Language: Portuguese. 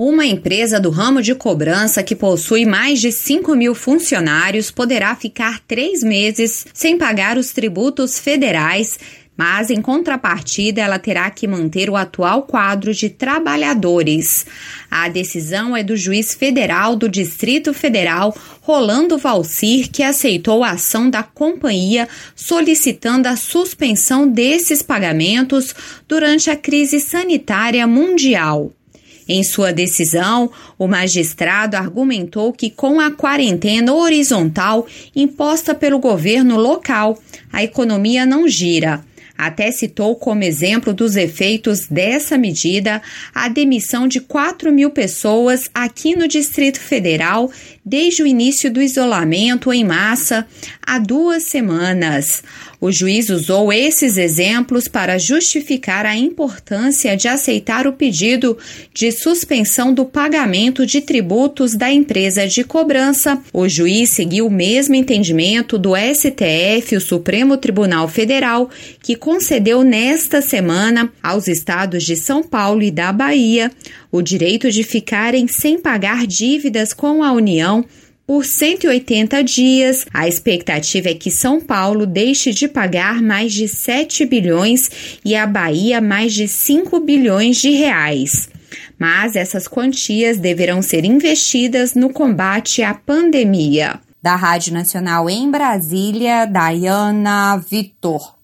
Uma empresa do ramo de cobrança que possui mais de 5.000 funcionários poderá ficar 3 meses sem pagar os tributos federais, mas, em contrapartida, ela terá que manter o atual quadro de trabalhadores. A decisão é do juiz federal do Distrito Federal, Rolando Valcir, que aceitou a ação da companhia solicitando a suspensão desses pagamentos durante a crise sanitária mundial. Em sua decisão, o magistrado argumentou que, com a quarentena horizontal imposta pelo governo local, a economia não gira. Até citou como exemplo dos efeitos dessa medida a demissão de 4.000 pessoas aqui no Distrito Federal desde o início do isolamento em massa há 2 semanas. O juiz usou esses exemplos para justificar a importância de aceitar o pedido de suspensão do pagamento de tributos da empresa de cobrança. O juiz seguiu o mesmo entendimento do STF, o Supremo Tribunal Federal, que concedeu nesta semana aos estados de São Paulo e da Bahia o direito de ficarem sem pagar dívidas com a União por 180 dias. A expectativa é que São Paulo deixe de pagar mais de 7 bilhões e a Bahia mais de 5 bilhões de reais. Mas essas quantias deverão ser investidas no combate à pandemia. Da Rádio Nacional em Brasília, Dayana Vitor.